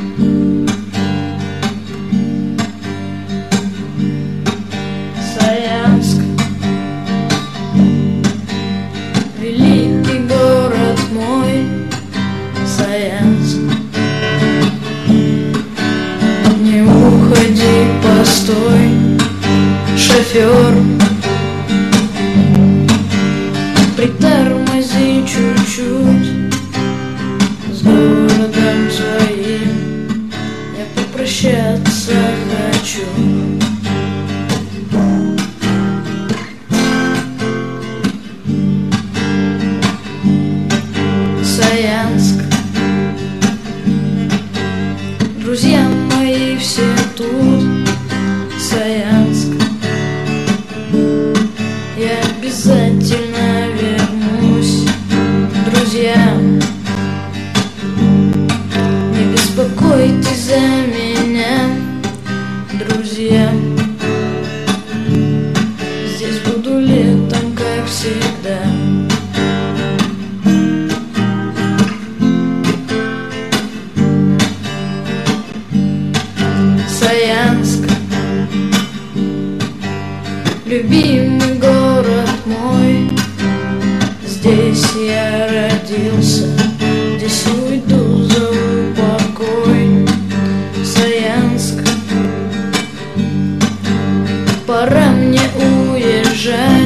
Саянск, великий город мой, Саянск. Не уходи, постой, шофер, притормози чуть-чуть. С городом своим я попрощаться хочу. Саянск, друзья мои все тут. Саянск, я обязательно вернусь. Друзья, не беспокойтесь за меня. Друзья, здесь буду летом, как всегда. Саянск, любимый город мой, здесь я родился, здесь уйду за упокой. Саянск, пора мне уезжать.